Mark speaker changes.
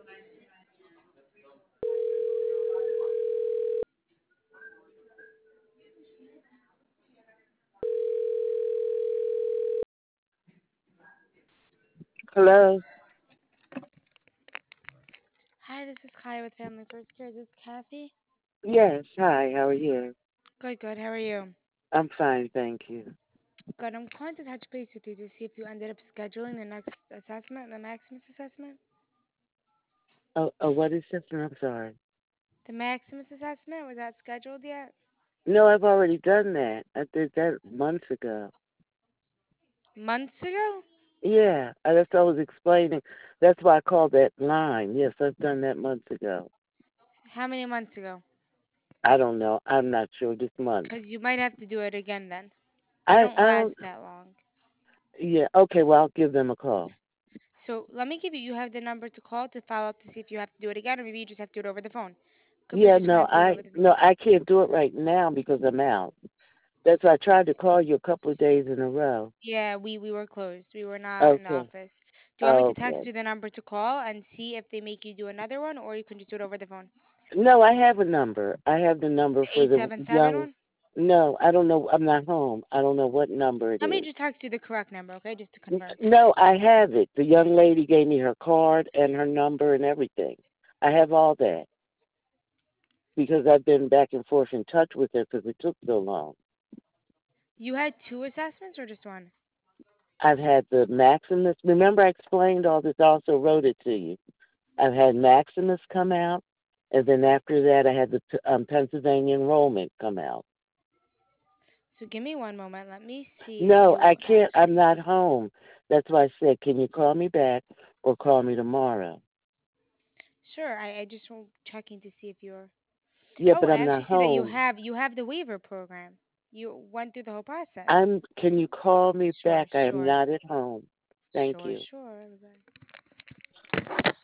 Speaker 1: Hello?
Speaker 2: Hi, this is Kai with Family First Care. Is this Kathy?
Speaker 1: Yes, hi, how are you?
Speaker 2: Good, good. How are you?
Speaker 1: I'm fine, thank you.
Speaker 2: Good. I'm calling to touch base with you to see if you ended up scheduling the next assessment, the Maximus assessment.
Speaker 1: What is this? I'm sorry.
Speaker 2: The Maximus assessment, was that scheduled yet?
Speaker 1: No, I've already done that. I did that months ago.
Speaker 2: Months ago?
Speaker 1: Yeah, that's what I was explaining. That's why I called that line. Yes, I've done that months ago.
Speaker 2: How many months ago?
Speaker 1: I don't know. I'm not sure. This month.
Speaker 2: Because you might have to do it again then. They
Speaker 1: I
Speaker 2: don't
Speaker 1: I don't.
Speaker 2: last that long.
Speaker 1: Yeah. Okay. Well, I'll give them a call.
Speaker 2: So let me give you, you have the number to call to follow up to see if you have to do it again, or maybe you just have to do it over the phone. Could be
Speaker 1: Yeah.
Speaker 2: just gonna
Speaker 1: No,
Speaker 2: have to do it over the phone.
Speaker 1: I can't do it right now because I'm out. That's why I tried to call you a couple of days in a row.
Speaker 2: Yeah, we were closed. We were not in the
Speaker 1: Okay.
Speaker 2: office. Do you want me to text
Speaker 1: Okay.
Speaker 2: you the number to call and see if they make you do another one, or you can just do it over the phone?
Speaker 1: No, I have a number. I have the number
Speaker 2: The
Speaker 1: for
Speaker 2: eight
Speaker 1: the
Speaker 2: seven seven
Speaker 1: young.
Speaker 2: one.
Speaker 1: No, I don't know. I'm not home. I don't know what number it
Speaker 2: Let me
Speaker 1: is.
Speaker 2: just text you the correct number, okay? Just to confirm.
Speaker 1: No, I have it. The young lady gave me her card and her number and everything. I have all that because I've been back and forth in touch with her because it took so long.
Speaker 2: You had two assessments or just one?
Speaker 1: I've had the Maximus. Remember, I explained all this. I also wrote it to you. I've had Maximus come out, and then after that, I had the Pennsylvania enrollment come out.
Speaker 2: So give me one moment. Let me see if
Speaker 1: No, I
Speaker 2: you
Speaker 1: can't. I'm not
Speaker 2: actually.
Speaker 1: home. That's why I said, can you call me back or call me tomorrow?
Speaker 2: Sure, I just checking to see if you're.
Speaker 1: Yeah,
Speaker 2: Oh,
Speaker 1: but
Speaker 2: I
Speaker 1: I'm
Speaker 2: actually
Speaker 1: not
Speaker 2: see that
Speaker 1: home.
Speaker 2: you have the waiver program. You went through the whole process.
Speaker 1: Can you call me
Speaker 2: Sure,
Speaker 1: back? I am
Speaker 2: sure,
Speaker 1: not at home. Thank
Speaker 2: sure,
Speaker 1: you.
Speaker 2: sure.